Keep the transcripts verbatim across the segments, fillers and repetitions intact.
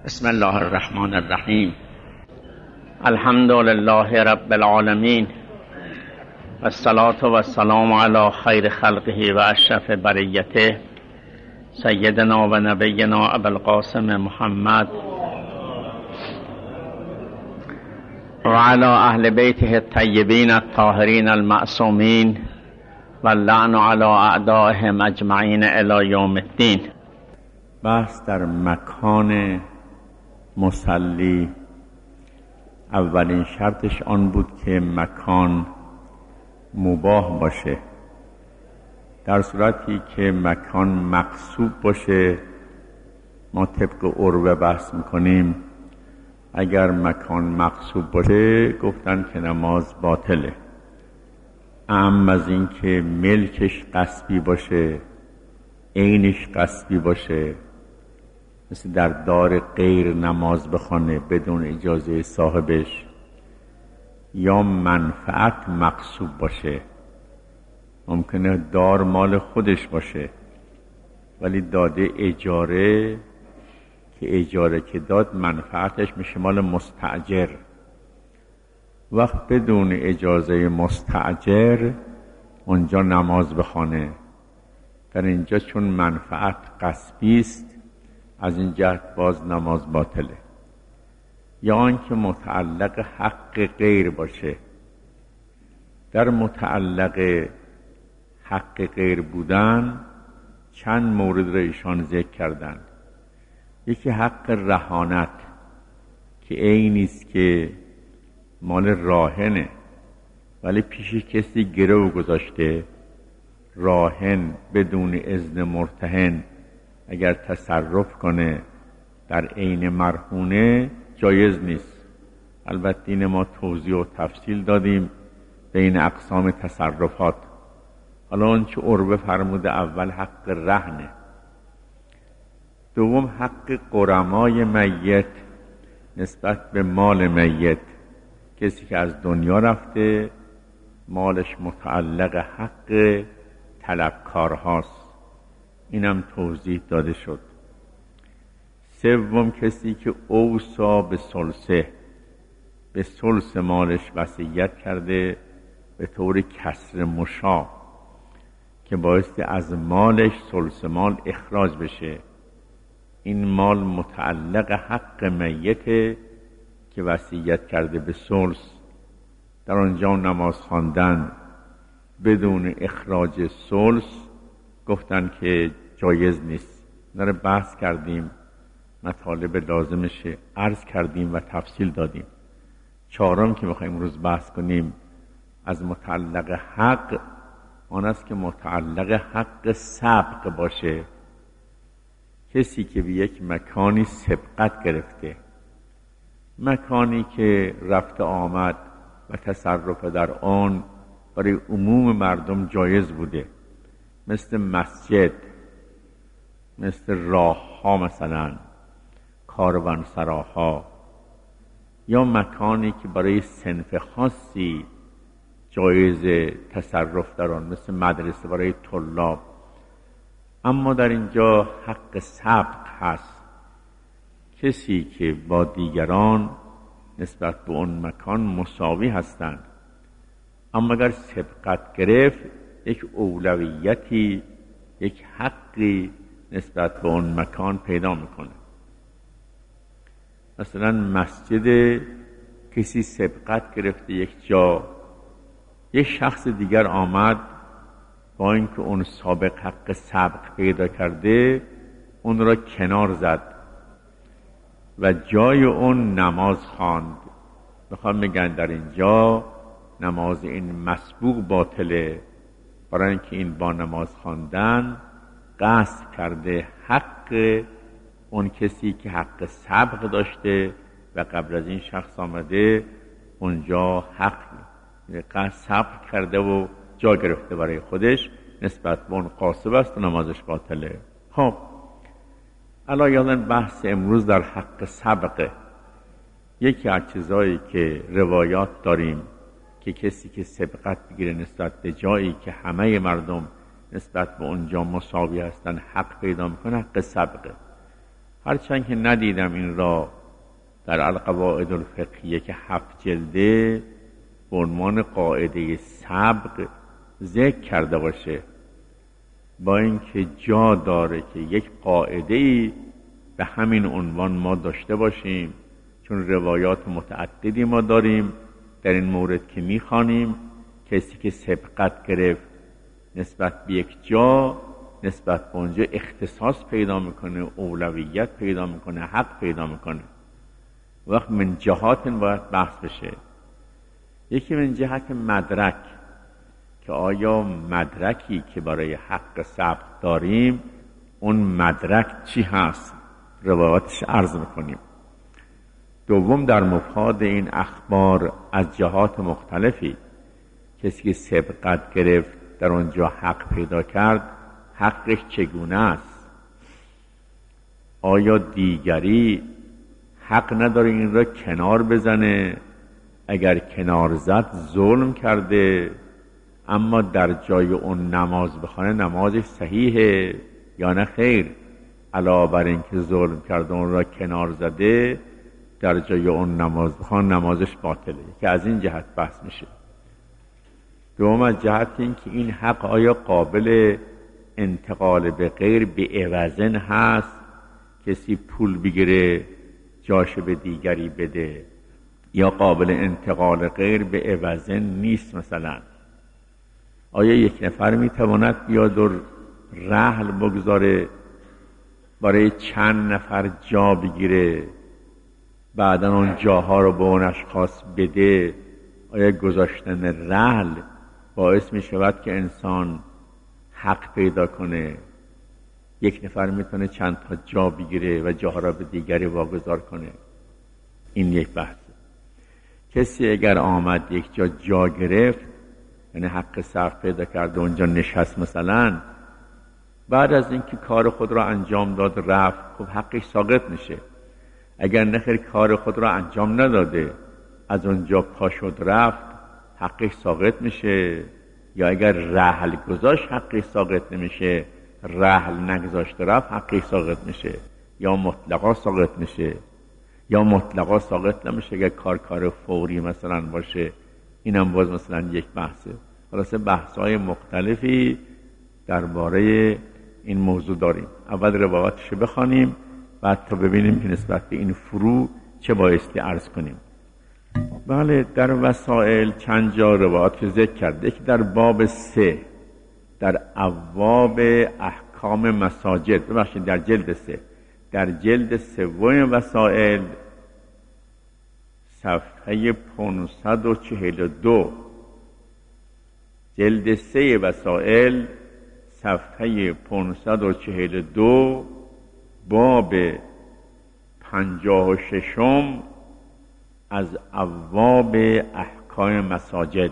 بسم الله الرحمن الرحیم. الحمد لله رب العالمین و الصلاة و السلام علی خیر خلقه و اشرف بریته سیدنا و نبینا ابوالقاسم محمد و علی اهل بیته الطیبین الطاهرین المعصومین و اللعن علی اعدائهم اجمعین الی یوم الدین. بحث در مکان مصلی. اولین شرطش آن بود که مکان مباح باشه. در صورتی که مکان مغصوب باشه، ما طبق عربه بحث میکنیم، اگر مکان مغصوب باشه گفتن که نماز باطله. اما از این که ملکش غصبی باشه، عینش غصبی باشه، مثل در دار غیر نماز بخونه بدون اجازه صاحبش، یا منفعت مغصوب باشه، ممکنه دار مال خودش باشه ولی داده اجاره، که اجاره که داد منفعتش میشه مال مستأجر. وقت بدون اجازه مستأجر اونجا نماز بخونه، در اینجا چون منفعت غصبی است، از این جهت باز نماز باطله. یا آنکه متعلق حق غیر باشه. در متعلق حق غیر بودن چند مورد را ایشان ذکر کردند. یکی حق رهانت که عینی است که مال راهنه ولی پیش کسی گرو گذاشته، راهن بدون اذن مرتهن اگر تصرف کنه در عین مرهونه جایز نیست. البته این ما توضیح و تفصیل دادیم بین اقسام تصرفات. حالا اون چه عربه فرموده، اول حق رهنه، دوم حق غرمای میت نسبت به مال میت. کسی که از دنیا رفته مالش متعلق حق طلبکارهاست، اینم توضیح داده شد. سوم کسی که اوصا به ثلثه، به ثلث مالش وصیت کرده به طور کسر مشاع که بایستی از مالش ثلث مال اخراج بشه. این مال متعلق حق میته که وصیت کرده به ثلث، در آنجا نماز خواندن بدون اخراج ثلث گفتن که جایز نیست. نره بحث کردیم، مطالب لازمشه عرض کردیم و تفصیل دادیم. چهارم که میخوایم امروز بحث کنیم از متعلق حق، آن است که متعلق حق سبق باشه. کسی که به یک مکانی سبقت گرفته، مکانی که رفت آمد و تصرف در آن برای عموم مردم جایز بوده، مثل مسجد، مثل راه ها، مثلا کاروانسراها، یا مکانی که برای صنف خاصی جایز تصرف در آن، مثل مدرسه برای طلاب. اما در اینجا حق سبق هست. کسی که با دیگران نسبت به اون مکان مساوی هستند، اما اگر سبقت گرفت یک اولویتی، یک حقی نسبت به اون مکان پیدا میکنه. مثلا مسجد کسی سبقت گرفته یک جا، یک شخص دیگر آمد با اینکه اون سابق حق سبق پیدا کرده اون را کنار زد و جای اون نماز خواند. میخوام بگن در اینجا نماز این مسبوق باطله، برای اینکه این با نماز خواندن قصد کرده حق اون کسی که حق سبق داشته و قبل از این شخص آمده اونجا حق قصد سبق کرده و جا گرفته برای خودش، نسبت به اون قاصب است و نمازش باطله. خب الان یادن بحث امروز در حق سبقه. یکی از چیزایی که روایات داریم که کسی که سبقت بگیره نسبت به جایی که همه مردم نسبت به اونجا مساوی هستن حق پیدا میکنه، حق سبقه. هرچند که ندیدم این را در القواعد الفقهیه که هفت جلده به عنوان قاعده سبق ذکر کرده باشه، با اینکه جا داره که یک قاعده‌ای به همین عنوان ما داشته باشیم، چون روایات متعددی ما داریم در این مورد که میخوانیم کسی که سبقت گرفت نسبت به یک جا، نسبت به اونجا اختصاص پیدا میکنه، اولویت پیدا میکنه، حق پیدا میکنه. وقت من جهات باید بحث بشه. یکی من جهت مدرک، که آیا مدرکی که برای حق سبق داریم اون مدرک چی هست، روایاتش عرض میکنیم. دوم در مفاد این اخبار از جهات مختلفی، کسی که سبقت گرفت در اونجا حق پیدا کرد، حقش چگونه است؟ آیا دیگری حق نداره این را کنار بزنه؟ اگر کنار زد ظلم کرده، اما در جای اون نماز بخونه نمازش صحیحه یا نه خیر؟ علاوه بر این که ظلم کرده اون را کنار زده، در جای اون نماز بخونه نمازش باطله، که از این جهت بحث میشه. دوم از جهت این که این حق آیا قابل انتقال به غیر به عوضن هست، کسی پول بگیره جاش به دیگری بده، یا قابل انتقال غیر به عوضن نیست؟ مثلا آیا یک نفر میتواند بیاد و رحل بگذاره برای چند نفر جا بگیره، بعدا اون جاها رو به اون اشخاص بده؟ آیا گذاشتن رحل باعث می شود که انسان حق پیدا کنه؟ یک نفر میتونه چند تا جا بگیره و جاها را به دیگری واگذار کنه. این یک بحث. کسی اگر آمد یک جا جا گرفت، یعنی حق صرف پیدا کرد و اونجا نشست مثلا، بعد از اینکه کار خود را انجام داد رفت، خب حقش ساقط میشه. اگر نخیر کار خود را انجام نداده، از اونجا پا شد رفت، حقش ساقط میشه. یا اگر رحل گذاشت حقش ساقط نمیشه، رحل نگذاشت رفت حقش ساقط میشه. یا مطلقا ساقط میشه، یا مطلقا ساقط نمیشه اگر کار کار فوری مثلا باشه. اینم باز مثلا یک بحثه. خلاصه بحث‌های مختلفی درباره این موضوع داریم. اول روایاتش بخوانیم، بعد تا ببینیم که نسبت به این فروع چه بایستی عرض کنیم. بله، در وسائل چند جا روایات ذکر کرده. یکی در باب سه، در ابواب احکام مساجد، ببخشید در جلد سه، در جلد سوم وسائل صفحه پانصد و چهل و دو، جلد سه وسائل صفحه پانصد و چهل و دو، باب پنجاه و ششم از ابواب احکام مساجد.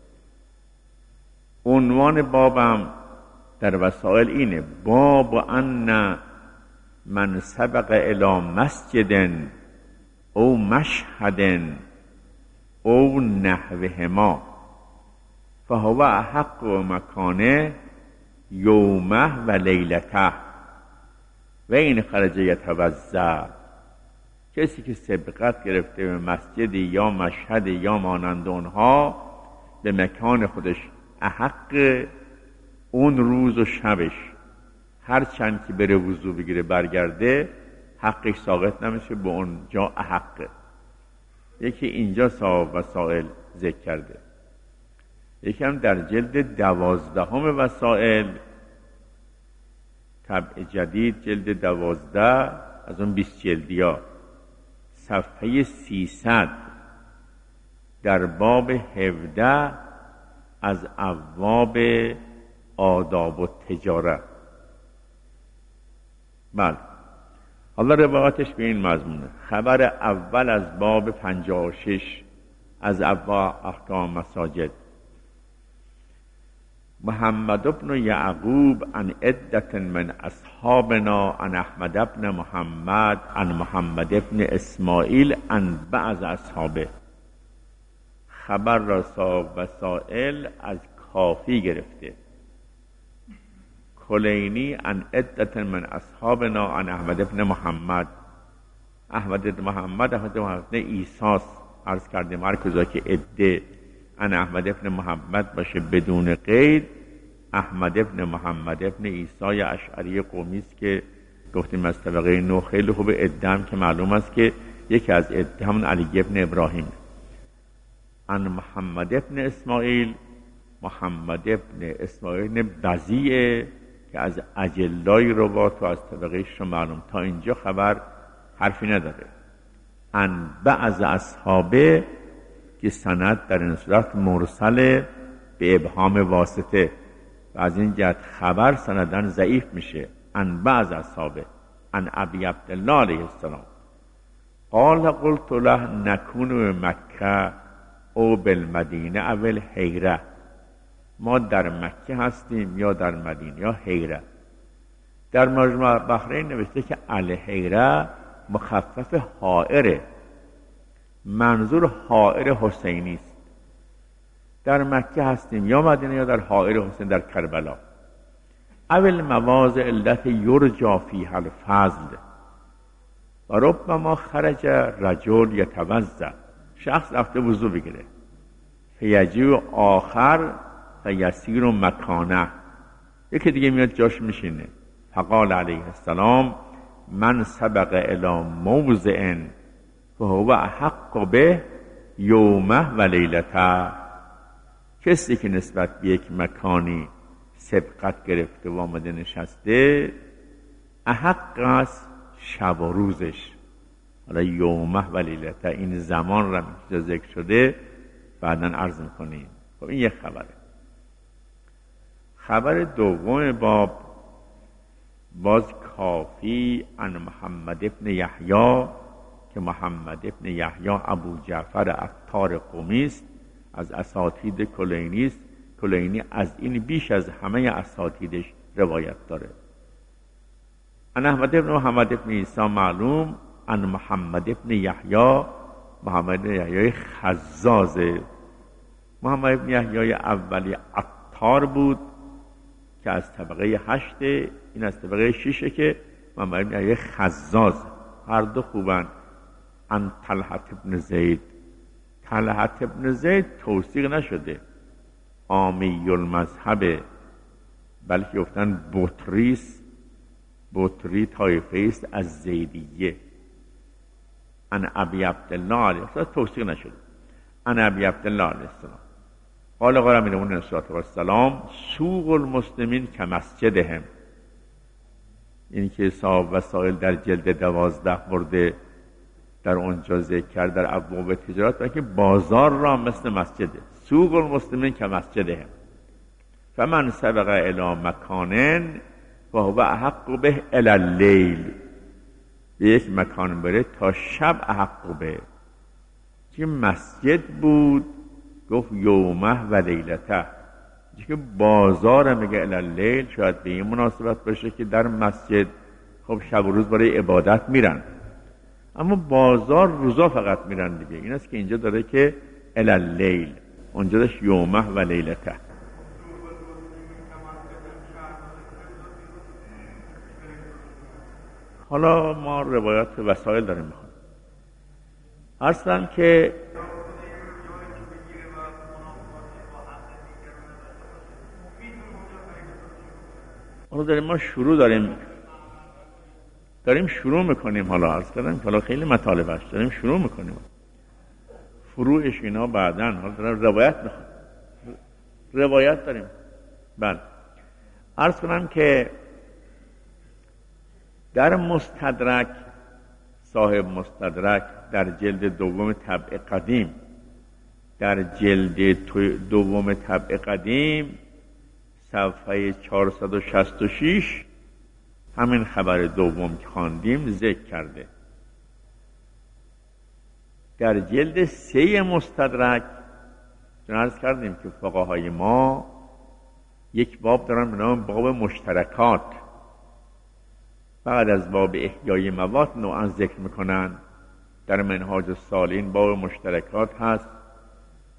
عنوان بابم در وسائل اینه: باب ان من سبق الی مسجد او مشهد او نحوهما فهو احق مکانه یومه و لیلته و این خرج یتوزع. کسی که سبقت گرفته به مسجدی یا مشهد یا مانند اونها، به مکان خودش احق اون روز و شبش، هر چند که بره وضو بگیره برگرده حقش ساقط نمیشه، به اونجا احقه. یکی اینجا صاحب وسائل ذکر کرده. یکی هم در جلد دوازدهم وسائل، طبع جدید جلد دوازده از اون بیست جلدی ها، صفحه سیصد، در باب هفده از ابواب آداب و تجاره. بله، حالا روایاتش به این مضمونه. خبر اول از باب پنجاه و شش از ابواب احکام مساجد: محمد ابن یعقوب عن عدة من اصحابنا عن احمد ابن محمد عن محمد ابن اسماعیل عن بعض اصحابه. خبر را صاحب وسائل از کافی گرفته. کلینی عن عدة من اصحابنا عن احمد ابن محمد. احمد ابن محمد احمد ابن عیسی عرض کردیم هر کجا که عده عن احمد ابن محمد باشه بدون قید، احمد ابن محمد ابن عیسی اشعری قومی است که گفتیم از طبقه نو. خیلی خوب عده هم که معلوم است که یکی از عده همون علی ابن ابراهیم. عن محمد ابن اسماعیل، محمد ابن اسماعیل بزیعه که از اجلای روات و از طبقه شما معلوم. تا اینجا خبر حرفی نداره. عن بعض اصحابه که سند در این صورت مرسل به ابهام واسطه و از این جهت خبر سندن ضعیف میشه. عن بعض اصحابه عن ابی عبدالله علیه السلام قال قلت له نکون مکه او بالمدینه او الحیره. ما در مکه هستیم یا در مدینه یا حیره. در مجموع بحرین نوشته که الحیره مخفف حائره، منظور حائر حسینی است. در مکه هستیم یا مدینه یا در حائر حسین در کربلا. اول مواضع علت یرجا فیها الفضل و ربما خرج رجل یتوضا، شخص رفته وضو بگیره، فیجیو آخر فیسیر مکانه، یکی دیگه میاد جاش میشینه. فقال علیه السلام من سبق الی موضع فهو احق به یومه و لیلته. کسی که نسبت به یک مکانی سبقت گرفته و آمده نشسته احق است شب و روزش. حالا یومه و لیلته این زمان را که ذکر شده بعداً عرض میکنیم. خب این یک خبره. خبر دوم باب باز کافی عن محمد ابن یحیی که محمد ابن یحیی ابو جعفر عطار قمی است، از اساتید کلینی است. کلینی از این بیش از همه اساتیدش روایت داره. عن احمد ابن محمد ابن عیسی معلوم عن محمد ابن یحیی، محمد ابن یحیی خزازه. محمد ابن یحیی اولی عطار بود که از طبقه هشته، این از طبقه شیشه که محمد ابن یحیی خزاز. هر دو خوبن. عن طلحة ابن زید، طلحة ابن زید توثیق نشده، عامی المذهب، بلکه گفتن بطریس، بطری طایفه است از زیدیه. عن ابی عبدالله علیه السلام توثیق نشده. عن ابی عبدالله علیه السلام قال قال امین السلام سوق المسلمین کمسجدهم. این که صاحب وسائل در جلد دوازده برده در اونجا ذکر کرد در ابواب تجارت، بلکه بازار را مثل مسجده. سوق المسلمین کمسجدهم فمن سبق الی مکان فهو احق به الی اللیل. به یک مکان بره تا شب احق به. که مسجد بود گفت یومه و لیلته، که بازار میگه الی اللیل. شاید به این مناسبت باشه که در مسجد خب شب و روز برای عبادت میرن، اما بازار روزا فقط میرن دیگه. این است که اینجا داره که الی اللیل، اونجا داشت یومه و لیلته. حالا ما روایات وسائل داریم میخونیم. اصلا که حالا داریم ما شروع داریم داریم شروع میکنیم. حالا عرض کردم حالا خیلی مطالب هست، داریم شروع میکنیم. فروعش اینا بعدن. حالا داریم روایت میخونیم، روایت داریم. بله عرض کنم که در مستدرک، صاحب مستدرک در جلد دوم طبع قدیم، در جلد دوم طبع قدیم صفحه چهارصد و شصت و شش همین خبر دوم که خواندیم ذکر کرده. در جلد سه مستدرک عرض کردیم که فقهای ما یک باب دارن به نام باب مشترکات. بعد از باب احیای مواد نوعا ذکر میکنن. در منهاج السالین باب مشترکات هست،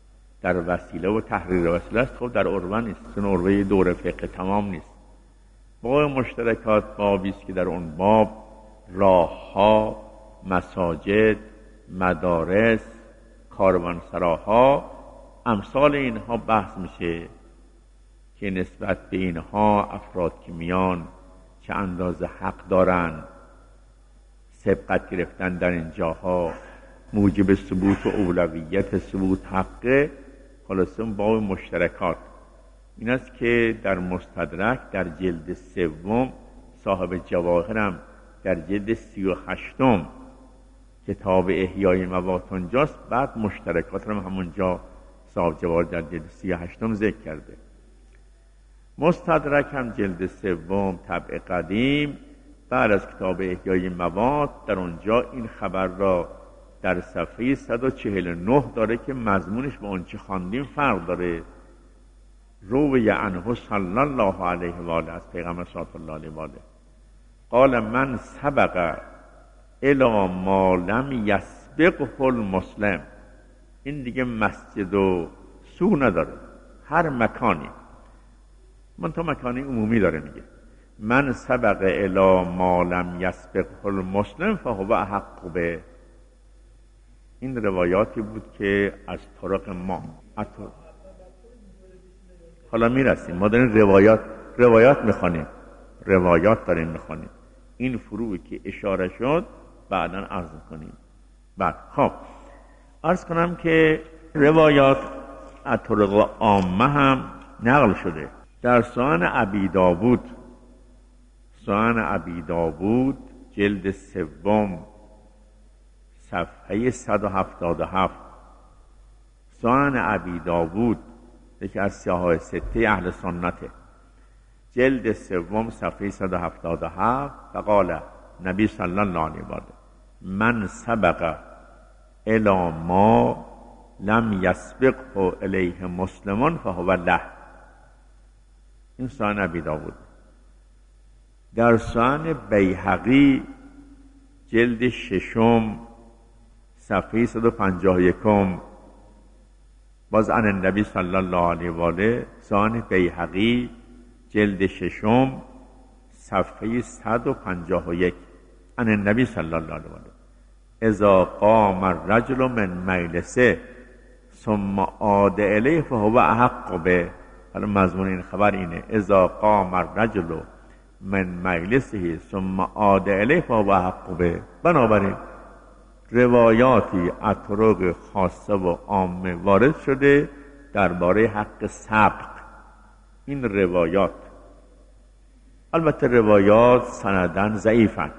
در وسیله و تحریر وسیله است. خب در عروه نیست، چون عروه دوره فقه تمام نیست. باب مشترکات بابی است که در اون باب راهها، مساجد، مدارس، کاروانسراها، امثال اینها بحث میشه که نسبت به اینها افراد که میان چه اندازه حق دارن، سبقت گرفتن در این جاها موجب ثبوت و اولویت ثبوت حقه. خلاصه باب مشترکات این است که در مستدرک در جلد سوم صاحب جواهرم در جلد سی و هشتم کتاب احیای موات اونجاست، بعد مشترکات رو همونجا صاحب جواهر در جلد سی و هشتم ذکر کرده. مستدرک هم جلد سوم طبع قدیم بعد از کتاب احیای موات در اونجا این خبر را در صفحه صد و چهل و نه داره که مضمونش با آنچه خواندیم فرق داره. روی عنه صلی الله علیه و آله از پیغمبر صلی الله علیه و آله قال من سبق الی ما لم یسبقه المسلم. این دیگه مسجد و سو نداره، هر مکانی، من تا مکانی عمومی داره میگه من سبق الی ما لم یسبقه المسلم فهو احق به. این روایاتی بود که از طرق ما اتو... حالا میرسیم، ما داریم روایات روایات میخوانیم روایات داریم میخوانیم این فروعی که اشاره شد بعداً عرض کنیم. بعد خب عرض کنم که روایات از طرق عامه هم نقل شده. در سنن ابی داود سنن ابی داود جلد سوم صفحه صد و هفتاد و هفت سنن ابی داود یکی از سیاهای سته اهل سنته، جلد سوم صفحه صد و هفتاد و هفت فقال نبی صلی الله علیه و آله من سبق الی ما لم یسبقه الیه مسلمون فهو له. این سنن ابی داود. در سنن بیهقی جلد ششم صفحه صد و پنجاه و یک باز عن النبی صلی الله علیه و آله سنن بیهقی جلد ششم صفحه صد و پنجاه و یک عن النبی صلی الله علیه و آله اذا قام الرجل من مجلسه ثم عاد الیه فهو احق به. حالا مضمون این خبر اینه اذا قام الرجل من مجلسه ثم عاد الیه فهو احق به. بنابراین روایاتی از طرق خاصه و عامه وارد شده درباره حق سبق. این روایات البته روایات سندن ضعیفن،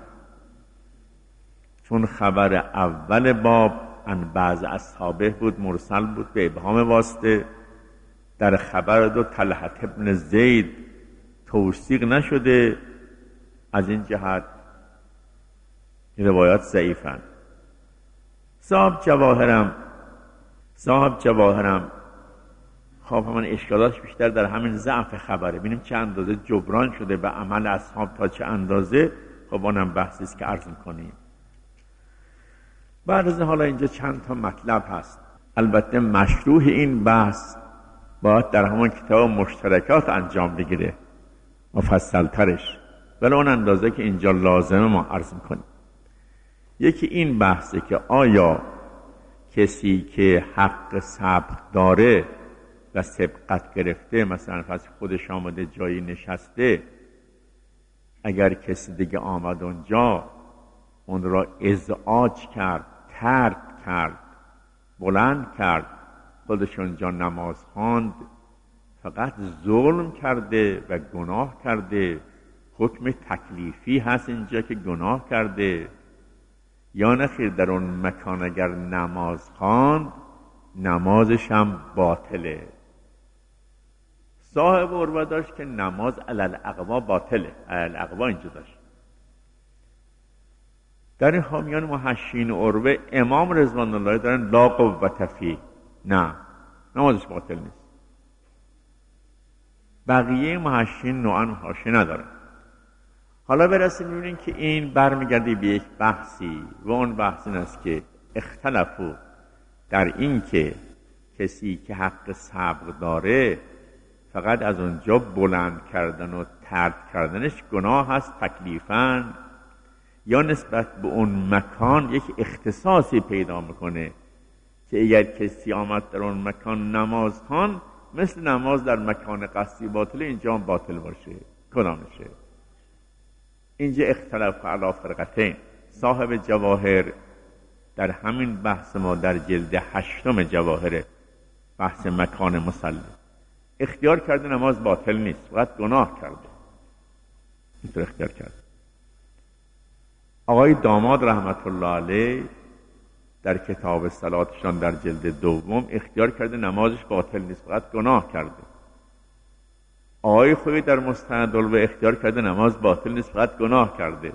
چون خبر اول باب ان بعض اصحابه بود مرسل بود به ابهام واسطه. در خبر دو طلحه ابن زید توثیق نشده، از این جهت روایات ضعیفن. صاحب جواهرم صاحب جواهرم خب من اشکالاتش بیشتر در همین ضعف خبره، ببینیم چه اندازه جبران شده به عمل اصحاب تا چه اندازه. خب اونم بحثی است که عرض می‌کنیم. بعد از حالا اینجا چند تا مطلب هست. البته مشروح این بحث باید در همون کتاب مشترکات انجام بگیره مفصل ترش، ولی اون اندازه که اینجا لازمه ما عرض می‌کنیم. یکی این بحثه که آیا کسی که حق سبق داره و سبقت گرفته، مثلا فرض خودش آمده جایی نشسته، اگر کسی دیگه آمد اونجا اون را ازعاج کرد، ترک کرد، بلند کرد، خودش اونجا نماز خواند، فقط ظلم کرده و گناه کرده. حکم تکلیفی هست اینجا که گناه کرده، یا نخیر در اون مکان اگر نماز خواند نمازش هم باطله. صاحب عروه داشت که نماز علی الاقوا باطله، علی الاقوا اینجا داشت. در این حامیان محشین عروه امام رضوان الله دارن لا قوة فیه، نه نمازش باطل نیست. بقیه محشین نوعا حاشیه ندارن. حالا برسیم ببینیم که این برمیگرده به یک بحثی و اون بحث این است که اختلافو در این که کسی که حق صبر داره فقط از اونجا بلند کردن و ترک کردنش گناه هست تکلیفاً، یا نسبت به اون مکان یک اختصاصی پیدا میکنه که اگر کسی آمد در اون مکان نماز خوان، مثل نماز در مکان قصدی باطل اینجا هم باطل باشه. کدامشه؟ اینجا اختلاف علی فرقتین. صاحب جواهر در همین بحث ما در جلد هشتم جواهر بحث مکان مصلی اختیار کرده نماز باطل نیست، فقط گناه کرده. اینطور اختیار کرده. آقای داماد رحمت الله علیه در کتاب صلاتشان در جلد دوم اختیار کرده نمازش باطل نیست، فقط گناه کرده. آقای خویی در مستندالبه اختیار کرده نماز باطل نیست، فقط گناه کرده.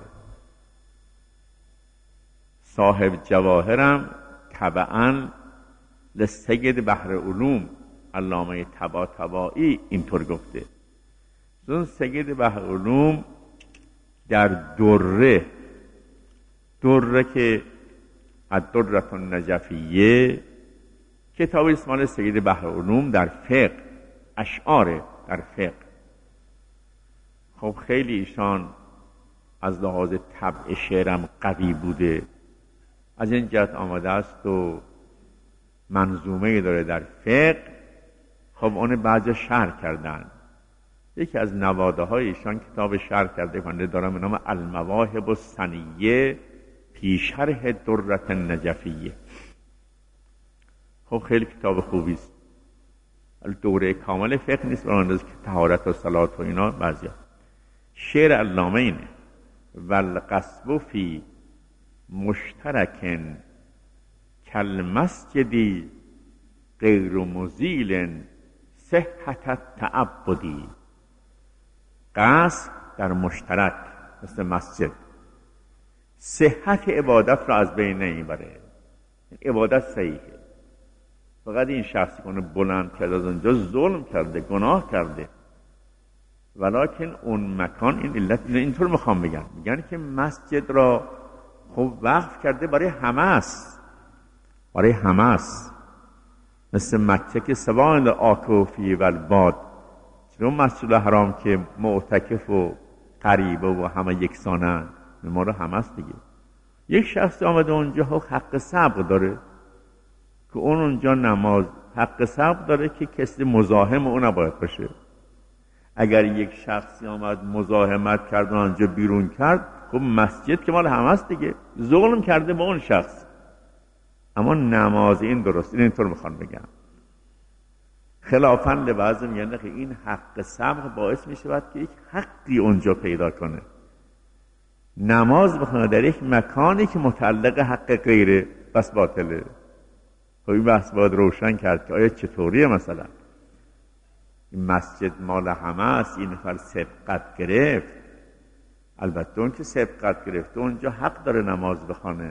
صاحب جواهرم تبعاً لسید بحر علوم علامه طباطبایی اینطور گفته. چون سید بحر علوم در دره دره که الدرة النجفیه کتاب اسمال سید بحر علوم در فقه، اشعار در فقه. خب خیلی ایشان از لحاظ طبع شعرم قوی بوده، از این جهت آمده است و منظومه داره در فقه. خب اون بعضی شرح کردن. یکی از نواده های ایشان کتاب شرح کرده کنده دارم به نام المواهب السنیه فی شرح درة النجفیه. خب خیلی کتاب خوبی است. دوره کامل فقه نیست، برای اندازه که طهارت و صلات و اینا بعضی. شعر علامه اینه: والقصب فی مشترکن کالمسجدی غیر مزیل صحت التعبدی. قصد در مشترک مثل مسجد صحت عبادت را از بین نمیبره. عبادت صحیحه، فقط این شخصی کنه بلند کرده از اونجا ظلم کرده، گناه کرده. ولیکن اون مکان این علت اینطور میخوام بگن، میگن که مسجد را خب وقف کرده برای همه است، برای همه است. مثل مکه که سوان آکوفی و الباد، چون مسجد الحرام که معتکف و قریبه و همه یکسانن، ما رو همه است دیگه. یک شخص آمده اونجا حق صبر داره که اون اونجا نماز حق صبر داره که کسی مزاحم اون نباید باشه. اگر یک شخصی آمد مزاحمت کرد و اونجا بیرون کرد، خب مسجد که مال همه است دیگه، ظلم کرده با اون شخص. اما نماز این درست، این اینطور میخوان بگم. خلافاً لبعض میگن که این حق صبر باعث میشه که یک حقی اونجا پیدا کنه. نماز بخونه در یک مکانی که متعلق حق غیره، بس باطله. خب این بحث باید روشن کرد که آیا چطوریه. مثلا این مسجد مال همه است، این نفر سبقت گرفت، البته اون که سبقت گرفته اونجا حق داره نماز بخونه،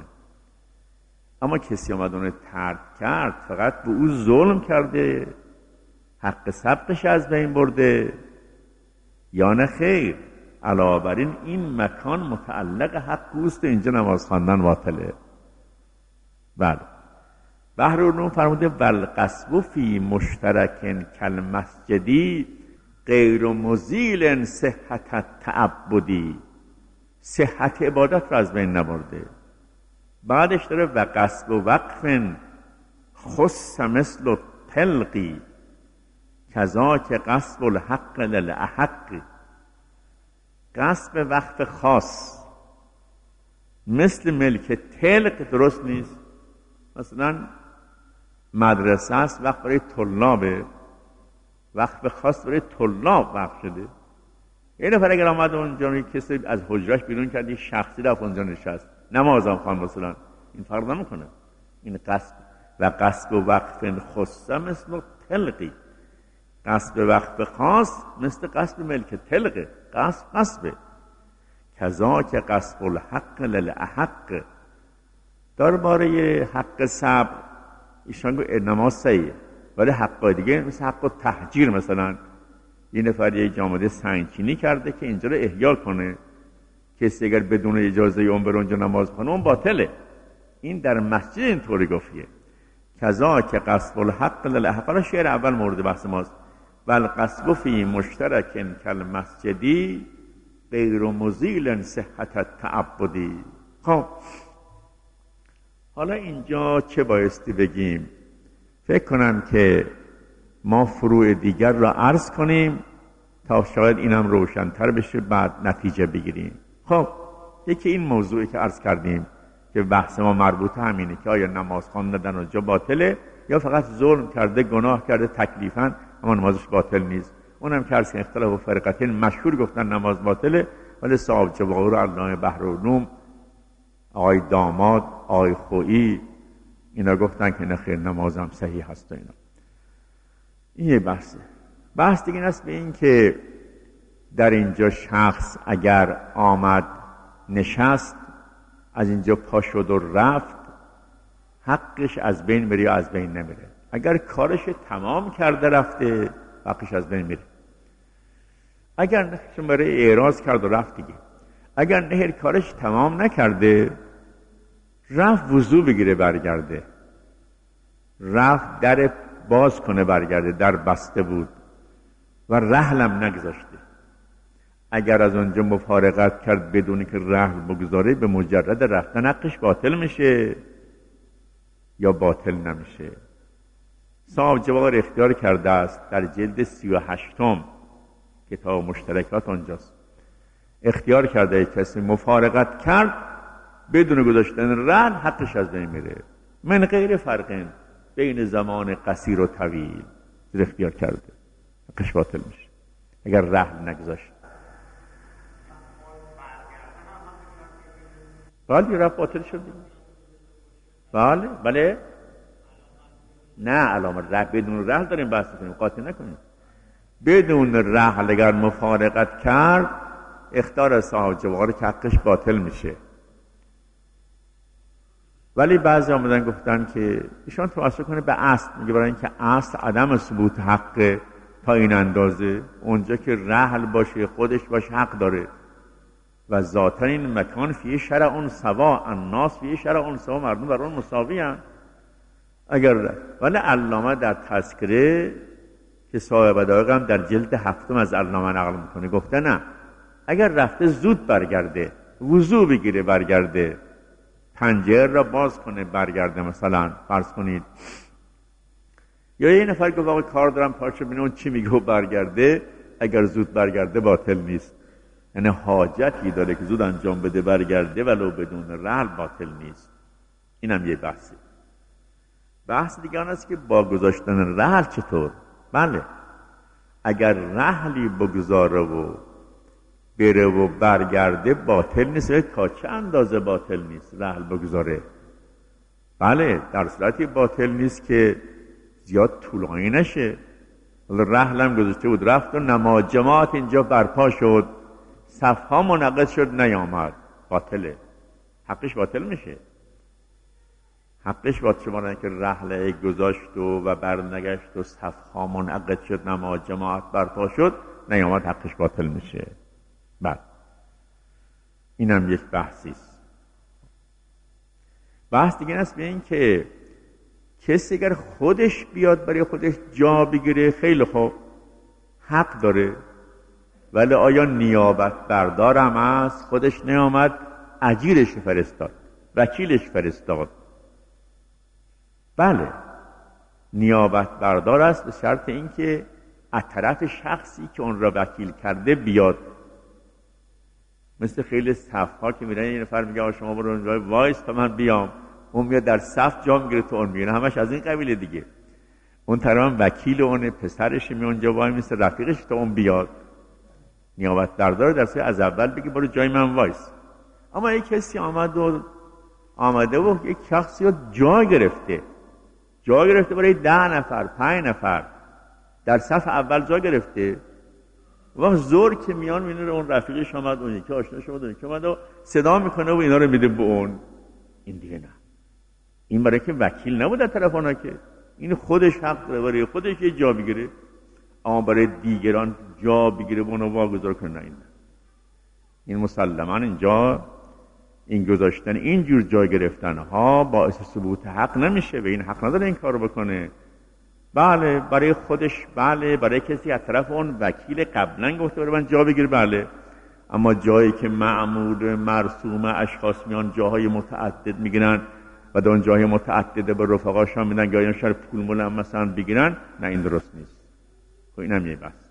اما کسی آمد اون ترک کرد، فقط به او ظلم کرده، حق سبقش از بین برده یا نه خیر. علاوه بر این این مکان متعلق حق اوست، اینجا نماز خواندن باطله. بله. بحر علوم فرموده والقصب فی مشترکن کالمسجدی غیر مزیل صحت التعبدی. صحت عبادت رو از بین نبرده. بعدش داره و قصب و وقف خص مثل تلقی کذا که قصب الحق للأحق. قصب وقف خاص مثل ملک تلق درست نیست. مثلا مدرسه است، وقت برای طلابه، وقف خاص برای طلاب وقف شده. یه نفر اگر آمد اونجا کسی از حجرش بیرون کرد، یه شخصی رفت اونجا نشست نماز هم خوان مثلا، این فرق نمیکنه. این قصب و قصب و وقف خاصه مثل تلقی. قصب وقف خاص مثل قصب ملک تلقه. قصب قصبه. کذا که قصب الحق للأحق. درباره حق صبر ایشان گفت نماز صحیحه، ولی حقای دیگه مثل حق تهجیر، مثلا یه نفر یه جامعه سنگچینی کرده که اینجا رو احیا کنه، کسی اگر بدون اجازه اون بر اونجا نماز کنه اون باطله. این در مسجد اینطوری گفتیه. کذا که قصب الحق للأحق. شعر اول مورد بحث ماست. و القصب فی مشترک کالمسجدی غیر مزیل صحت التعبدی. خب حالا اینجا چه بایستی بگیم؟ فکر کنم که ما فروع دیگر را عرض کنیم تا شاید اینم روشن‌تر بشه، بعد نتیجه بگیریم. خب یکی این موضوعی که عرض کردیم که بحث ما مربوط همینه که آیا نماز خواندن اونجا باطله یا فقط ظلم کرده، گناه کرده تکلیفاً اما نمازش باطل نیست. اونم که عرض که اختلاف فرقتین مشهور گفتن نماز باطله، ولی صاحب جواهر علامه بحرالعلوم، آقای داماد، آقای خویی، اینا گفتن که نه خیر نمازم صحیح هست و اینا. این یه بحثه. بحث دیگه است به این که در اینجا شخص اگر آمد نشست، از اینجا پا شد و رفت، حقش از بین میره یا از بین نمیره؟ اگر کارش تمام کرده رفته، حقش از بین میره. اگر نخش برای اعراض کرد و رفت دیگه. اگر نه کارش تمام نکرده، رفت وضو بگیره برگرده، رفت در باز کنه برگرده، در بسته بود و رحلم نگذاشته. اگر از اونجا مفارقت کرد بدون که رحل بگذاره، به مجرد رفتن حقش باطل میشه یا باطل نمیشه؟ صاحب جواهر اختیار کرده است در جلد سی و هشتم کتاب مشترکات اونجاست، اختیار کرده کسی مفارقت کرد بدون گذاشتن رحل حقش از بین میره، من غیر فرق بین زمان قصیر و طویل اختیار کرده، حقش باطل میشه اگر رحل نگذاشت. بله رفت باطل شد. بله بله نه علامه رحل، بدون رحل داریم بحث کنیم، قاطی نکنیم. بدون رحل اگر مفارقت کرد اختیار صاحب جواهر که حقش باطل میشه. ولی بعضی آمدن گفتن که ایشان توسط کنه به اصل، میگه برای اینکه اصل عدم ثبوت حق تا این اندازه، اونجا که رحل باشه خودش باشه حق داره و ذاتن این مکان فیه شرع سوا، الناس فیه شرع سوا، مردم بر اون مساوی هستند. اگر ولی علامه در تذکره که صاحب دقایق هم در جلد هفتم از علامه نقل میکنه گفته نه، اگر رفته زود برگرده، وضو بگیره برگرده، پنجره را باز کنه برگرده، مثلا فرض کنید، یا یه نفر گفت آقا کار دارم پاشو ببینم چی میگه و برگرده، اگر زود برگرده باطل نیست، یعنی حاجتی داره که زود انجام بده برگرده ولو بدون رحل باطل نیست. اینم یه بحثی. بحث دیگه آن است که با گذاشتن رحل چطور؟ بله اگر رحلی بگذاره و بره و برگرده باطل نیست. تا چه اندازه باطل نیست رحل بگذاره؟ بله در صورتی باطل نیست که زیاد طولانی نشه. رحل هم گذاشته بود رفت و نماز جماعت اینجا برپا شد، صفها منعقد شد نیامد، باطله، حقش باطل میشه. حقش باطل شما که رحل گذاشت و, و برنگشت و صفها منعقد شد، نماز جماعت برپا شد نیامد، حقش باطل میشه. بعد اینم یک بحثی است. بحث دیگه است به این که کسی اگر خودش بیاد برای خودش جا بگیره خیلی خوب، حق داره، ولی آیا نیابت بردارم است؟ خودش نیامد، اجیرش فرستاد، وکیلش فرستاد، بله نیابت بردار است، به شرط اینکه از طرف شخصی که اون را وکیل کرده بیاد. مثل خیلی صفها که میرن این نفر میگه شما برو اونجا وایس تا من بیام، اون میاد در صف جا میگیره تو اون میگه، همش از این قبیله دیگه. اون طرف وکیل اون پسرش می اونجا وای میسه، رفیقش تا اون بیاد، نیابت بردار در صورت از اول بگی برو جای من وایس. اما یک کسی آمد و آمده و یک شخصی رو جا گرفته، جا گرفته برای ده نفر پنج نفر در صف اول جا گرفته، وقت زور که میان میینه اون رفیقش آمد، اون یکی آشنا شد، اون یکی آمد و صدا میکنه و اینا رو میده به اون. این دیگه نه، این برای که وکیل نبود در طرف اونا، که این خودش حق داره برای خودش یه جا بگیره، اما برای دیگران جا بگیره و اونو واگذار کنه. این این مسلما اینجا این گذاشتن اینجور جا گرفتن ها باعث ثبوت حق نمیشه و این حق نداره این کارو بکنه. بله برای خودش، بله برای کسی از طرف اون وکیل قبلا گفته برای من جا بگیر، بله. اما جایی که معمول مرسوم اشخاص میان جاهای متعدد میگیرن و در اون جاهای متعدد به رفقاشان میدن یا اینا شر پول مولم مثلا بگیرن، نه این درست نیست. خب اینم یه بحث.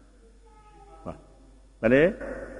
بله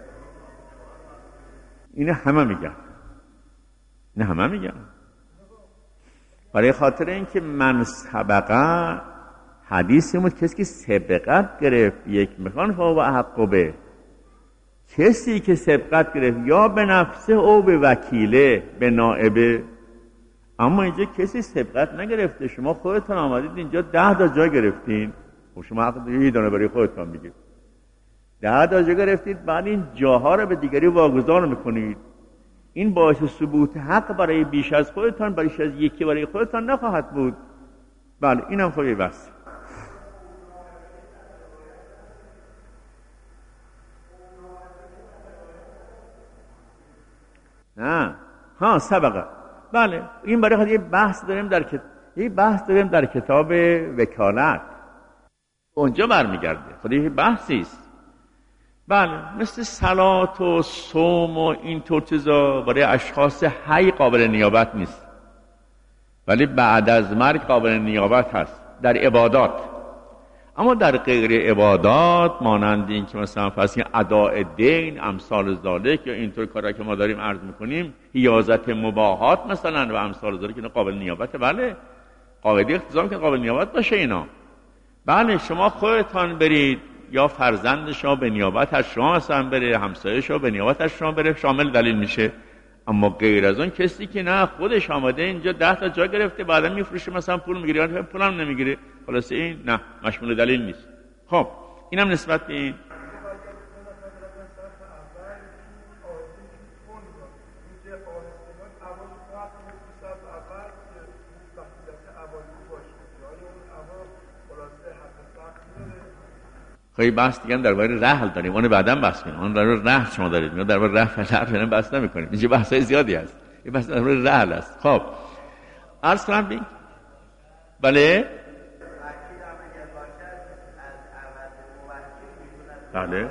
اینه همه میگن، اینه همه میگن برای خاطر اینکه من سبقه حدیثی بود کسی که سبقت گرفت یک مکان فهو احق به، کسی که سبقت گرفت یا به نفسه او به وکیله به نائبه. اما اینجا کسی سبقت نگرفته، شما خودتون آمدید اینجا ده تا جا گرفتین، خب شما حق یه دونه برای خودتون بگید ده تا جا گرفتید، بعد این جاها رو به دیگری واگذار میکنید. این باعث ثبوت حق برای بیش از خودتان، بیش از یکی برای خودتان نخواهد بود. بله اینم خوبی بس. نه ها سبقه، بله این برای خود یه بحث داریم در کتاب، یه بحث داریم در کتاب وکالت، اونجا برمیگرده خود یه بحثی است. بله مثل صلات و صوم و این طور چیزا برای اشخاص حی قابل نیابت نیست، ولی بعد از مرگ قابل نیابت هست در عبادات. اما در غیر عبادات مانند این که مثلا فرض کنید اداء دین، امثال ذالک، یا اینطور کارا که ما داریم عرض میکنیم، حیازت مباحات مثلا و امثال ذالک، اینا قابل نیابت. بله قاعده اختزام که قابل نیابت باشه اینا. بله شما خودتان برید یا فرزند شما به نیابت از شما مثلا بره، همسایه شما به نیابت از شما بره، شامل دلیل میشه. اما غیر از اون کسی که نه خودش آمده اینجا ده تا جا گرفته بعدا میفروشه مثلا پول میگیره یا پول هم نمیگیره، خلاص این نه مشمول دلیل نیست. خب اینم نسبت به این. خیلی بحث دیگه هم درباره رحل داریم، اون بعداً بحث کنیم. اون درباره رحل شما دارید، ما درباره رحل فعلا بحث نمی‌کنیم. اینجا بحث‌های زیادی هست. این بحث درباره رحل است. خب عرض کنم ببین. بله بله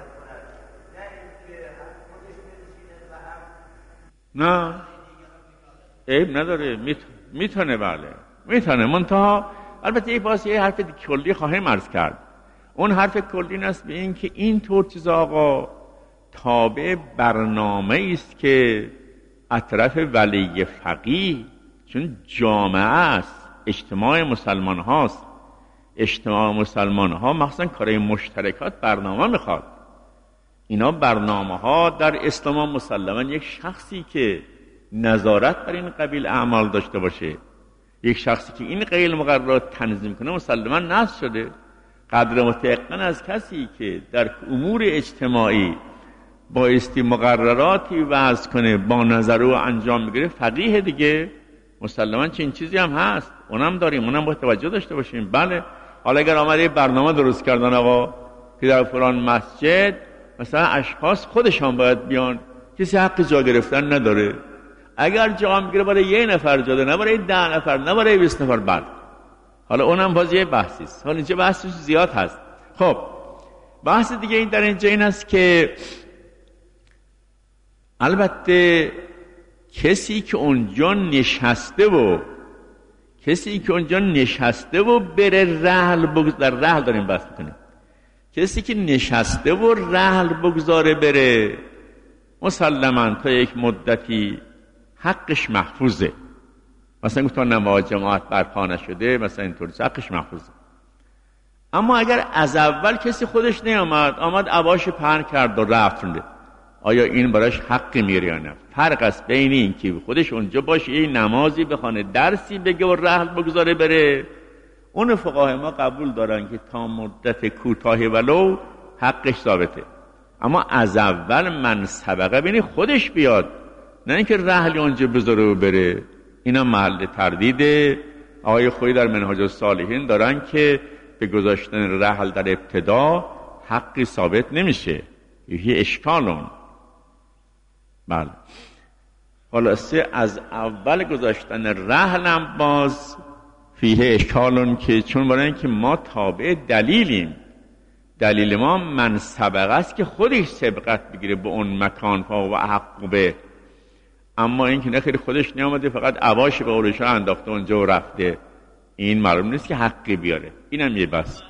نه عیب نداره، میتونه. بله میتونه، منتها البته این باز یه حرف کلی خواهیم عرض کرد. اون حرف کلی این است به این که این طور چیز آقا تابع برنامه است که از طرف ولی فقیه، چون جامعه است، اجتماع مسلمان هاست، اجتماع مسلمان ها مخصوصا کارهای مشترکات برنامه میخواد. اینا برنامه ها در اسلام مسلما یک شخصی که نظارت بر این قبیل اعمال داشته باشه، یک شخصی که این قبیل مقررات تنظیم کنه مسلما نصب شده. قدر متيقن از کسی که در امور اجتماعی بایستی مقرراتی وضع کنه با نظر او انجام بگیره فقیه دیگه. مسلما چنین چیزی هم هست، اونم داریم، اونم با توجه داشته باشیم. بله حالا اگر آمده برنامه درست کردن آقا که در فلان مسجد مثلا اشخاص خودشان باید بیان، کسی حق جا گرفتن نداره، اگر جا میگیره برای یه نفر جا ده، نه برای ده نفر، نه برای بیست نفر. بعد حالا اونم باز یه بحثی است، حالا اینجا بحثش زیاد هست. خب بحث دیگه این در اینجا این است که البته کسی که اونجا نشسته و کسی که اونجا نشسته و بره رحل بگذاره، در رحل داریم بحث میکنیم، کسی که نشسته و رحل بگذاره بره مسلماً تا یک مدتی حقش محفوظه. مثلا گفتن نماز جماعت برپا نشده، مثلا اینطوری حقش محفوظه. اما اگر از اول کسی خودش نیامد، آمد عباش پهن کرد و رفت، آیا این براش حقی میره یا نه؟ فرق است بین این که خودش اونجا باشه این نمازی بخونه، درسی بگه و رحل بگذاره بره. اون فقهای ما قبول دارن که تا مدت کوتاهی ولو حقش ثابته. اما از اول من سبقه بینی خودش بیاد، نه اینکه رحل اونجا بذاره و بره. اینا محل تردیده. آقای خویی در منهاج الصالحین دارن که به گذاشتن رحل در ابتدا حقی ثابت نمیشه، یه اشکالون. بله خلاصه از اول گذاشتن رحلم باز فیه اشکالون که چون برای اینکه ما تابع دلیلیم، دلیل ما من سبق است که خودش سبقت بگیره به اون مکان ها و حق به، اما این که نخیلی خودش نیامده فقط عواش به قولش انداخته اونجا و رفته، این معلوم نیست که حقی بیاره. اینم یه بس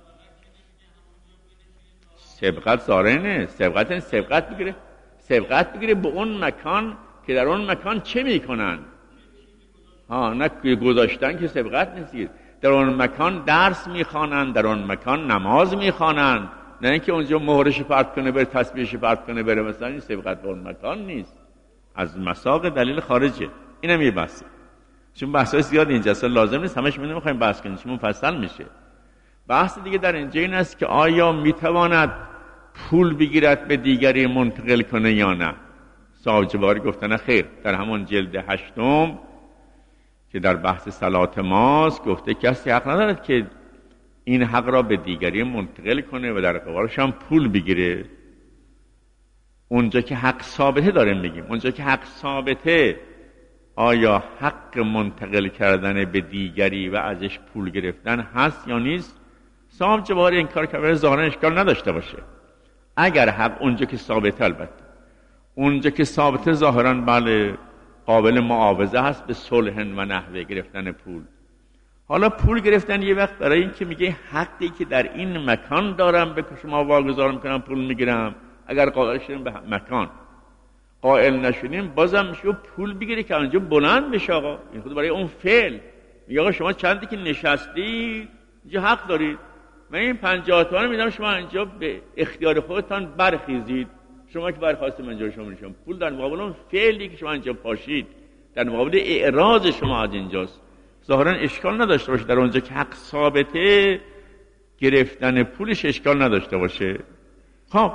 سبقت زارنه، سبقت این سبقت بگیره، سبقت بگیره به اون مکان که در اون مکان چه میکنن. ها نه گذاشتن که سبقت نیست، در اون مکان درس میخوانند، در اون مکان نماز میخوانند، نه اینکه اونجا مهرش پرت کنه بره تسبیحش پرت کنه بره، مثلا این سبقت به اون مکان نیست، از مساق دلیل خارجه. اینم یه بحثه، چون بحثای زیاد اینجا اصلا لازم نیست همش می نمیخوایم بحث کنیم چون مفصل میشه. بحث دیگه در اینجا این است که آیا میتواند پول بگیرد به دیگری منتقل کنه یا نه. صاحب جباری گفتن خیر، در همون جلد هشتم که در بحث صلات ماست گفته کسی حق ندارد که این حق را به دیگری منتقل کنه و در قبالش هم پول بگیره. اونجا که حق ثابته داریم میگیم، اونجا که حق ثابته آیا حق منتقل کردن به دیگری و ازش پول گرفتن هست یا نیست؟ صاحب جباری این کار که ظاهرا اشکال نداشته باشه اگر حق اونجا که ثابته، البته اونجا که ثابته ظاهرا بله قابل معاوضه هست به صلح و نحوه گرفتن پول. حالا پول گرفتن یه وقت برای این که میگه حقی که در این مکان دارم به شما واگذار میکنم پول میگیرم، اگر قائل شدیم به مکان، قائل نشدیم بازم میشه پول بگیره که اونجا بلند بشه. آقا این خود برای اون فعل میگه آقا شما چندی که نشستید اینجا حق دارید، من این پنجاه تومن میدم شما اینجا به اختیار خودتان برخیزید، شما که برخواستید من جای شما میشم. پول در مقابل اون فعلی که شما اینجا پاشید، در مقابل اعراض شما از اینجاست. ظاهرا اشکال نداشته باشه در اونجا که حق ثابته گرفتن پولش اشکال نداشته باشه. خب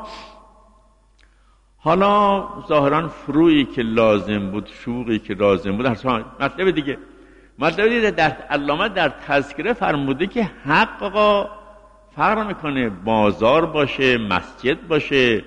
حالا ظاهرا فروعی که لازم بود، شوقی که لازم بود، هر مطلب دیگه مطلب دیگه در علامه در تذکره فرموده که حق آقا فرق میکنه، بازار باشه مسجد باشه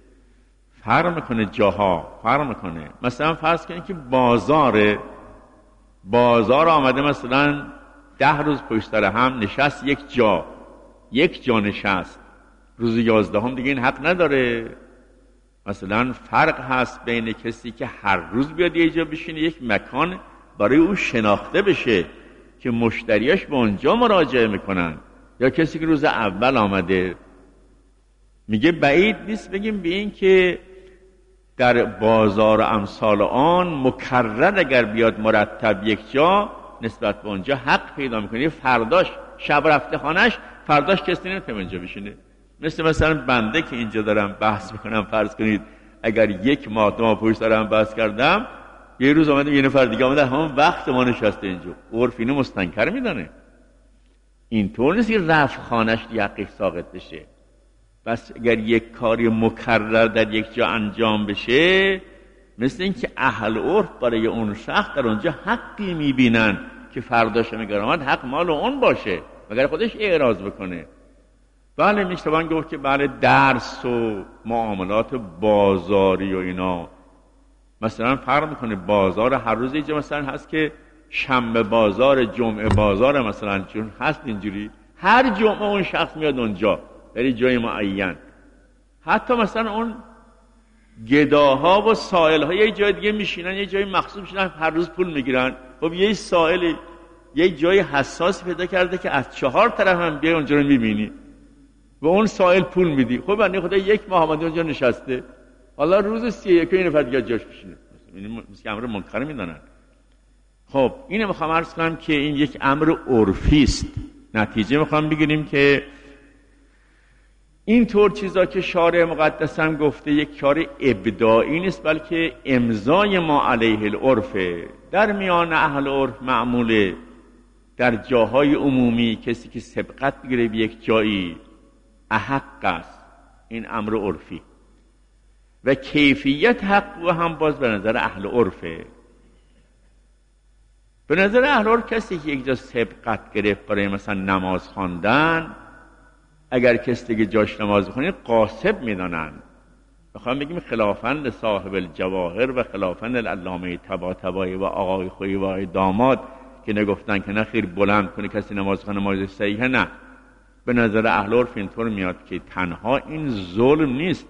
فرق میکنه، جاها فرق میکنه. مثلا فرض کنید که بازار بازار آمده مثلا ده روز پشت سر هم نشست یک جا، یک جا نشست، روز یازدهم دیگه این حق نداره. مثلا فرق هست بین کسی که هر روز بیاد یه جا بشینه، یک مکان برای او شناخته بشه که مشتریاش به اونجا مراجعه میکنن، یا کسی که روز اول آمده. میگه بعید نیست بگیم به این که در بازار و امثال آن مکرر اگر بیاد مرتب یک جا نسبت به اونجا حق پیدا میکنه، فرداش شب رفته خانش فرداش کسی نمیتونه اینجا بشینه. مثل مثلا بنده که اینجا دارم بحث میکنم، فرض کنید اگر یک ماه دو ماه پشت دارم بحث کردم، یه روز آمده یه نفر دیگه آمده همون وقت ما نشسته اینجا، عرف اینو مستنکر میدانه. اینطور نیست که رفع خانش یقیق ساقط بشه. بس اگر یک کاری مکرر در یک جا انجام بشه، مثل این که اهل عرف برای اون شخص در اونجا حقی میبینن که فرداش میگه آمد حق مال اون باشه مگر خودش اعراض بکنه. بله میشتوان گفت که بله درس و معاملات بازاری و اینا مثلا فرق میکنه. بازار هر روز اینجا مثلا هست که شنبه بازار، جمعه بازار، مثلا چون هست اینجوری هر جمعه اون شخص میاد اونجا بری جای معین. حتی مثلا اون گداها و سائل‌ها یه جای دیگه میشینن، یه جای مخصوص میشینن، هر روز پول میگیرن. خب یه سائل یه جای حساس پیدا کرده که از چهار طرف هم بیای اونجا رو میبینی و اون سائل پول میدی. خب بنده خدا یک ماه آمده اونجا نشسته، حالا روز سی یک این نفر دیگه جاش بشینه، این مثل امر منکر میدونن. خب اینو میخوام عرض کنم که این یک امر عرفی است. نتیجه میخوام بگیریم که این طور چیزا که شارع مقدس هم گفته یک کار ابداعی نیست، بلکه امضای ما علیه العرفه. در میان اهل عرف معموله در جاهای عمومی کسی که سبقت بگیره به یک جایی احق است، این امر عرفی. و کیفیت حق و هم باز به نظر اهل عرفه. به نظر اهل عرف کسی که یک جا سبقت گرفت برای مثلا نماز خواندن، اگر کسی دیگه جاش نماز بخونه قاصب میدانن. بخوام بگیم خلافاً لصاحب الجواهر و خلافاً للعلامه طباطبایی و آقای خویی و آقای داماد که نگفتن که نه خیر بلند کنه کسی نماز خانه نمازش صحیحه، نه، به نظر اهل عرف اینطور میاد که تنها این ظلم نیست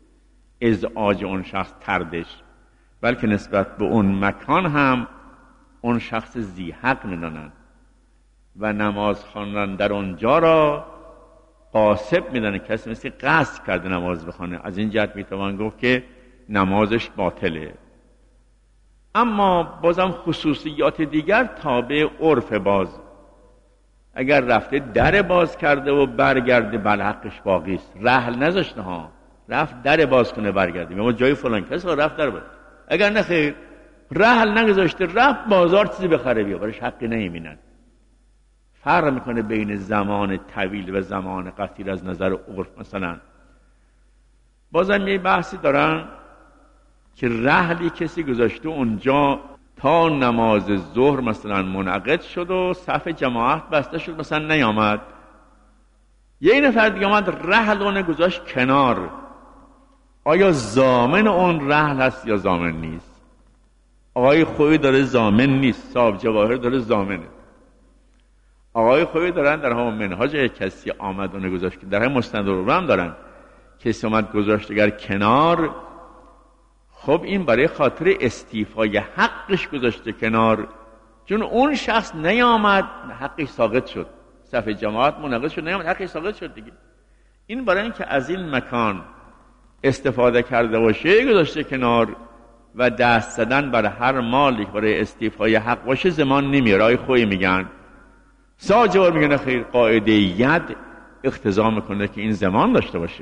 ازعاج اون شخص، طردش، بلکه نسبت به اون مکان هم اون شخص ذی حق میدانند و نماز خواندن در اونجا را قاصب میدانند. کسی مثل قصد کرده نماز بخونه، از این جهت میتوان گفت که نمازش باطله. اما بازم خصوصیات دیگر تابع عرف باز. اگر رفته در باز کرده و برگرده، بله حقش باقی است. رحل نذاشته ها، رفت در باز کنه برگرده، ما جای فلان کس رفت در باز. اگر نه خیر رحل نگذاشته رفت بازار چیزی بخره بیا، برش حقی نمیبینن. فرق میکنه بین زمان طویل و زمان قصیر از نظر عرف. مثلا بازم یه بحثی دارن که رحلی کسی گذاشته اونجا تا نماز ظهر مثلا منعقد شد و صف جماعت بسته شد، مثلا نیامد، یه نفر دیگه آمد رحل اون گذاشت کنار، آیا ضامن اون رحل هست یا ضامن نیست؟ آقای خویی داره ضامن نیست، صاحب جواهر داره ضامنه. آقای خویی دارن در همون منهاج کسی آمد اون گذاشت، که در همون مستند رو هم دارن کسی آمد گذاشت اگر کنار، خب این برای خاطر استیفای حقش گذاشته کنار، چون اون شخص نیامد حقش ساقط شد، صف جماعت منعقد شد نیامد حقش ساقط شد دیگه. این برای اینکه از این مکان استفاده کرده باشه گذاشته کنار و دست زدن بر هر مالی برای استیفای حق باشه زمان نمیاره. آقای خویی میگن، ساجوار میگن خیر، قاعده ید اقتضا میکنه که این زمان داشته باشه،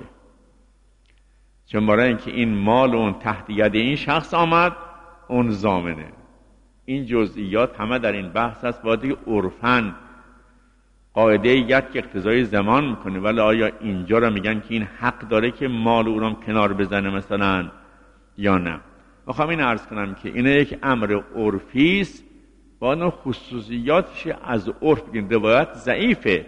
چون برای اینکه این مال اون تحت ید این شخص آمد اون ضامنه. این جزئیات همه در این بحث هست. باید عرفاً قاعده ید که اقتضای زمان میکنه، ولی آیا اینجا را میگن که این حق داره که مال او را کنار بزنه مثلا یا نه؟ میخوام این عرض کنم که این یک امر عرفی است، باید خصوصیاتش از عرف بگیم. روایت ضعیفه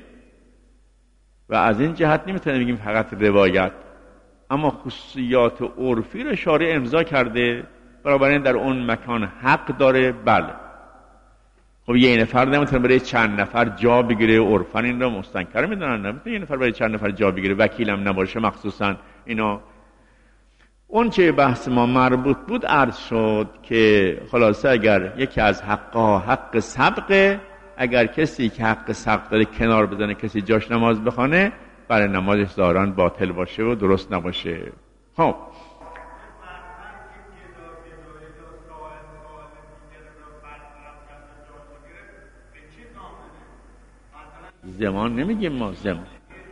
و از این جهت نمیتونیم بگیم فقط روایت، اما خصوصیات عرفی رو شارع امضا کرده، بنابراین در اون مکان حق داره. بله خب یه نفر نمیتونه برای چند نفر جا بگیره، عرفاً این رو مستنکر میدونن، نمیتونه یه نفر برای چند نفر جا بگیره، وکیلم نباشه مخصوصاً اینا. اون چه بحث ما مربوط بود عرض شد که خلاصه اگر یکی از حقها حق سبقه، اگر کسی که حق سبق داره کنار بزنه کسی جاش نماز بخونه، برای نمازش ظاهراً باطل باشه و درست نباشه. خب زمان نمیگیم ما، زمان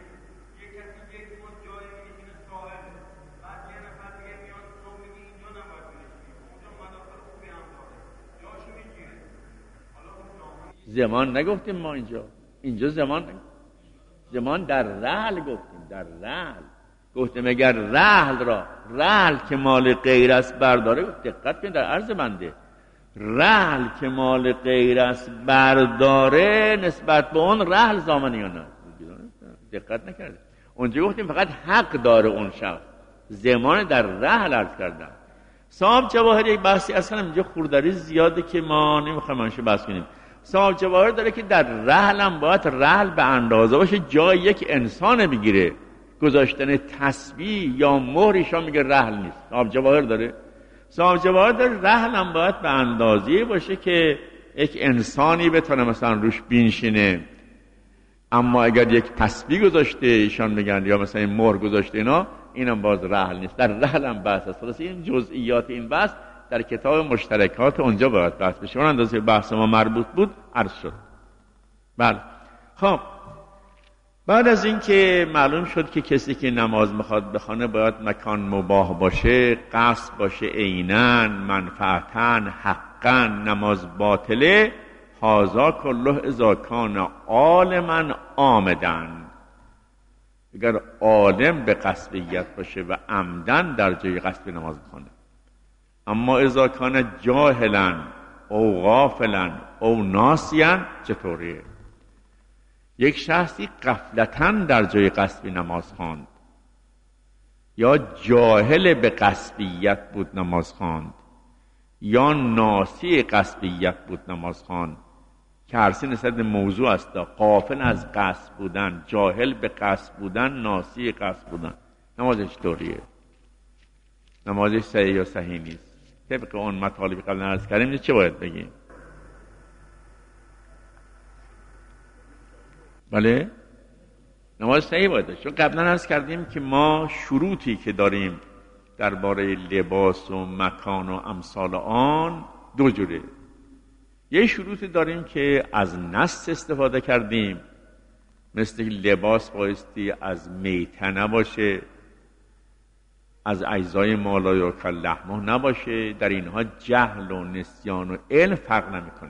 زمان نگفتیم ما اینجا، اینجا زمان نگفتیم. زمان در رحل گفتیم، در رحل گفتیم اگر رحل را، رحل که مال غیر است برداره، دقت کنید در عرض بنده، رحل که مال غیر است برداره نسبت به اون رحل ضامن یا نه؟ دقت نکرده. اونجا گفتیم فقط حق داره اون شخص، زمان در رحل عرض کردم. صاحب جواهر یک بحثی اصلا اینجا خورداری زیاده که ما نمیخوایم منشه بحث کنیم. صاحب جواهر داره که در رحل هم باید رحل به اندازه باشه جای یک انسان بگیره، گذاشتن تسبیح یا مهرشان میگه رحل نیست. صاحب جواهر داره صاحب جواهر داره رحل هم باید به اندازه باشه که یک انسانی بتونه مثلا روش بینشینه. اما اگر یک تسبیح گذاشته ایشان میگن یا مثلا این مهر گذاشته اینا، اینم باز رحل نیست. در رحل هم بحث است. خلاص این جزئیات این بحث در کتاب مشترکات اونجا باید بحث بشه. اون اندازه بحث ما مربوط بود عرض شد. بله خب بعد از این که معلوم شد که کسی که نماز میخواد بخونه باید مکان مباح باشه، قصد باشه، عیناً، منفعتاً، حقاً، نماز باطله، هازا کله اذا کان عالماً عامداً، اگر عالم به قصدیت باشه و عمدن در جای قصد نماز بخونه. اما اذا کان جاهلاً او غافلاً او ناسیاً چطوریه؟ یک شخصی غفلتاً در جای قصبی نماز خواند یا جاهل به قصبیت بود نماز خواند یا ناسی قصبیت بود نماز خواند، که عرصه نسبت به موضوع است، غافل از قصد بودن، جاهل به قصد بودن، ناسی قصد بودن. نمازش طوریه، نمازش صحیح یا صحیح نیست. طبق اون مطالبی قبلا عرض کردیم چه باید بگیم؟ بله نماز صحیح باید داشت. چون قبلا عرض کردیم که ما شروطی که داریم درباره لباس و مکان و امثال آن دو جوره. یه شروطی داریم که از نص استفاده کردیم، مثل لباس بایستی از میته نباشه، از اجزای مالایرکل لحمه نباشه. در اینها جهل و نسیان و علم فرق نمیکنه،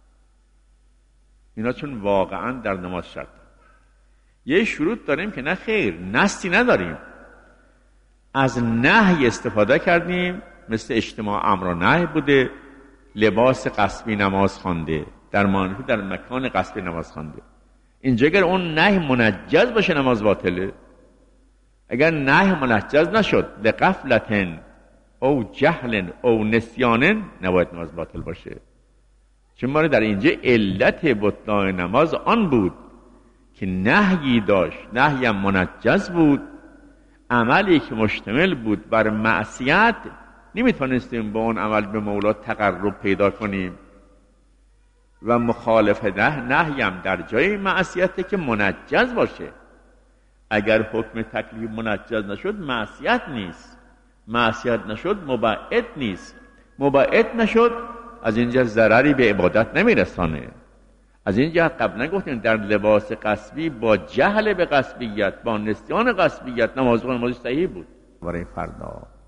اینا چون واقعا در نماز شرط. یه شروط داریم که نه خیر، نصی نداریم، از نهی استفاده کردیم، مثل اجتماع امر و نهی بوده. لباس قصبی نماز خوانده، در مانفی در مکان قصبی نماز خوانده. اینجا اگر اون نهی منجز باشه نماز باطله. اگر نهی منجز نشد، لغفلتن او جهل او نسیان، نباید نماز باطل باشه. چون ما در اینجا علت بطلان نماز آن بود که نهیی داشت، نهی هم منجز بود، عملی که مشتمل بود بر معصیت، نمیتونستیم با اون عمل به مولا تقرب پیدا کنیم. و مخالف نه نهی هم در جای معصیت که منجز باشه. اگر حکم تکلیف منجز نشد معصیت نیست، معصیت نشد مبعد نیست، مبعد نشد از اینجا ضرری به عبادت نمیرسانه. از اینجا قبلا گفتیم در لباس قصبی با جهل به قصبیت، با نسیان قصبیت نماز نماز صحیح بود. برای فردا